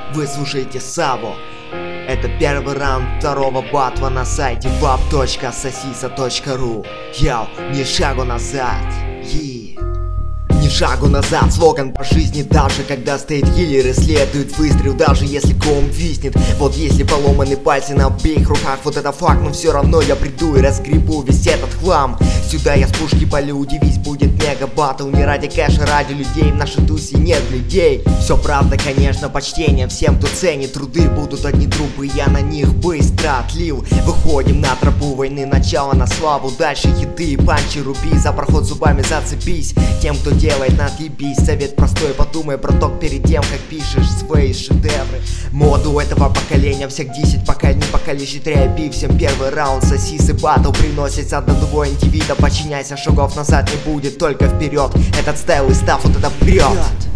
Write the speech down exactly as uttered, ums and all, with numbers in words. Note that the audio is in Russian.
Вы слушаете Саву. Это первый раунд второго батла на сайте вап точка сосиса точка ру. Яу, ни шагу назад. Е. Ни шагу назад, слоган по жизни, даже когда стоит киллер и следует выстрел, даже если ком виснет. Вот если поломаны пальцы на обеих руках, вот это факт, но все равно я приду и разгребу весь этот хлам. Сюда я с пушки полю, удивись, будет мега батл. Не ради кэша, ради людей, в нашей тусе нет людей. Все правда, конечно, почтение всем, кто ценит труды. Будут одни трупы, я на них быстро отлил. Выходим на тропу войны, начало на славу. Дальше хиты, панчи, руби, за проход зубами зацепись. Тем, кто делает, надъебись. Совет простой, подумай про ток перед тем, как пишешь свои шедевры. Моду этого поколения, всех десять поколений, покалечит рэп. Всем первый раунд, сосисы батл приносится от одного индивида. Подчиняйся, шагов назад не будет, только вперед. Этот стайл и став, вот это прет.